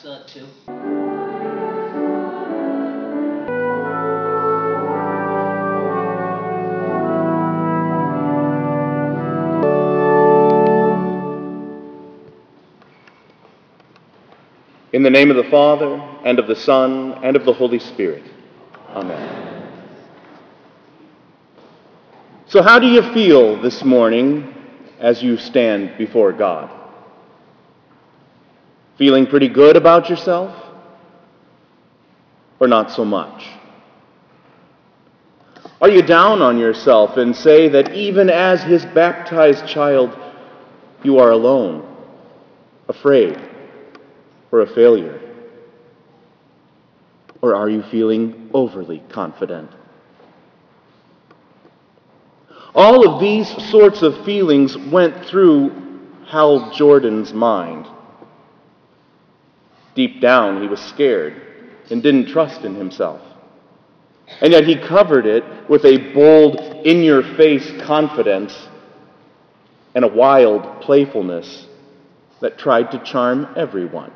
too. In the name of the Father, and of the Son, and of the Holy Spirit. Amen. So how do you feel this morning as you stand before God? Feeling pretty good about yourself? Or not so much? Are you down on yourself and say that even as his baptized child, you are alone, afraid, or a failure? Or are you feeling overly confident? All of these sorts of feelings went through Hal Jordan's mind. Deep down, he was scared and didn't trust in himself. And yet he covered it with a bold, in-your-face confidence and a wild playfulness that tried to charm everyone.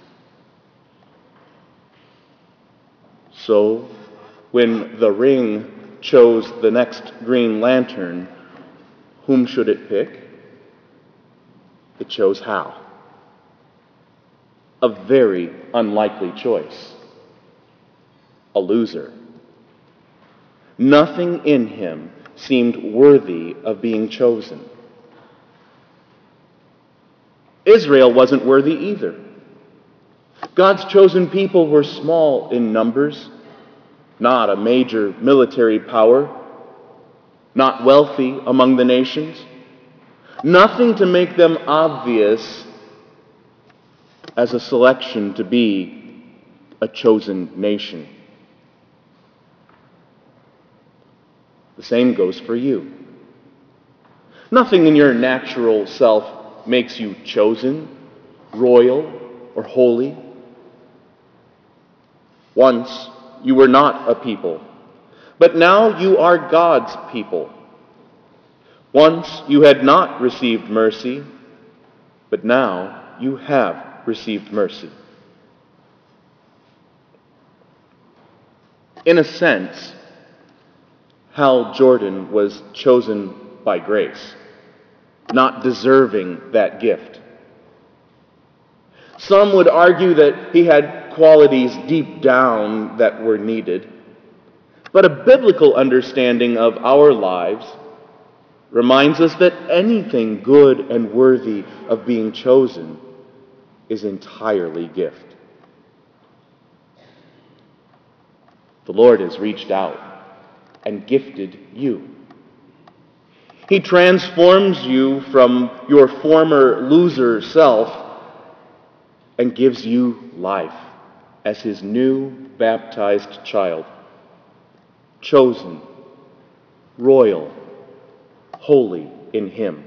So, when the ring chose the next Green Lantern, whom should it pick? It chose Hal. A very unlikely choice. A loser. Nothing in him seemed worthy of being chosen. Israel wasn't worthy either. God's chosen people were small in numbers, not a major military power, not wealthy among the nations, nothing to make them obvious as a selection to be a chosen nation. The same goes for you. Nothing in your natural self makes you chosen, royal, or holy. Once you were not a people, but now you are God's people. Once you had not received mercy, but now you have received mercy. In a sense, Hal Jordan was chosen by grace, not deserving that gift. Some would argue that he had qualities deep down that were needed, but a biblical understanding of our lives reminds us that anything good and worthy of being chosen is entirely gift. The Lord has reached out and gifted you. He transforms you from your former loser self and gives you life as his new baptized child, chosen, royal, holy in him.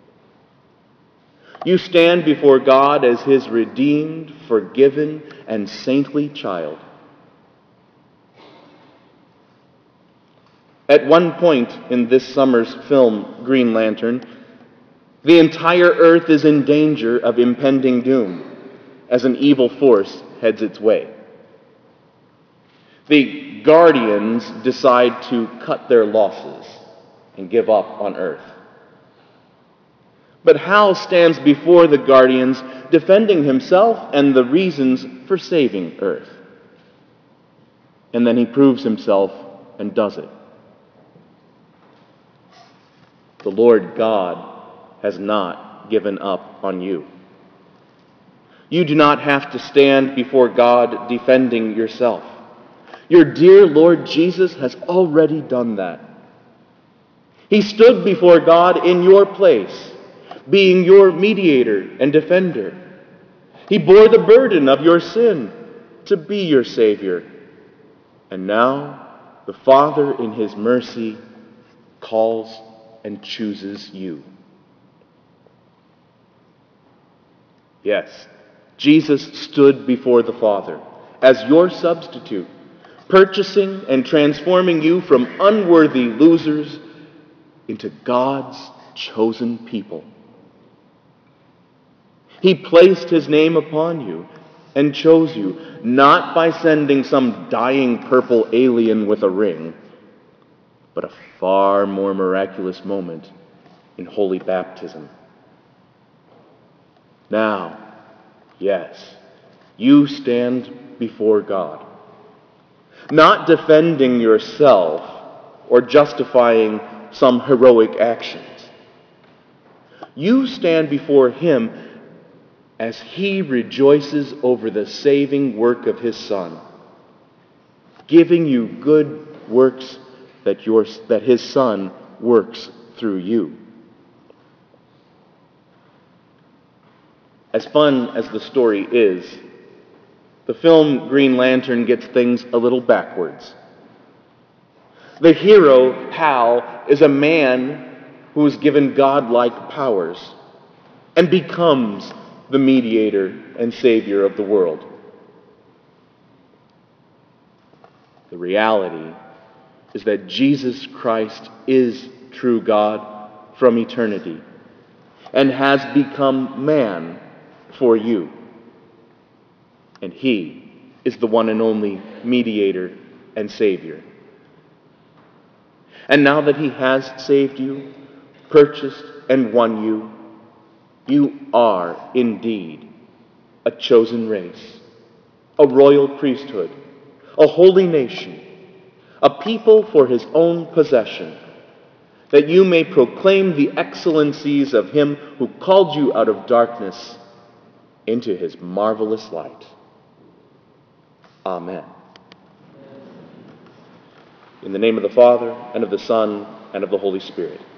You stand before God as his redeemed, forgiven, and saintly child. At one point in this summer's film, Green Lantern, the entire earth is in danger of impending doom as an evil force heads its way. The Guardians decide to cut their losses and give up on Earth. But Hal stands before the Guardians defending himself and the reasons for saving Earth. And then he proves himself and does it. The Lord God has not given up on you. You do not have to stand before God defending yourself. Your dear Lord Jesus has already done that. He stood before God in your place, being your mediator and defender. He bore the burden of your sin to be your Savior. And now the Father in his mercy calls and chooses you. Yes, Jesus stood before the Father as your substitute, purchasing and transforming you from unworthy losers into God's chosen people. He placed his name upon you and chose you, not by sending some dying purple alien with a ring, but a far more miraculous moment in holy baptism. Now, yes, you stand before God, not defending yourself or justifying some heroic actions. You stand before Him as He rejoices over the saving work of His Son, giving you good works that His Son works through you. As fun as the story is, the film Green Lantern gets things a little backwards. The hero, Hal, is a man who is given godlike powers and becomes the mediator and savior of the world. The reality is that Jesus Christ is true God from eternity and has become man for you. And He is the one and only mediator and savior. And now that He has saved you, purchased and won you, you are indeed a chosen race, a royal priesthood, a holy nation, a people for His own possession, that you may proclaim the excellencies of Him who called you out of darkness into His marvelous light. Amen. In the name of the Father, and of the Son, and of the Holy Spirit.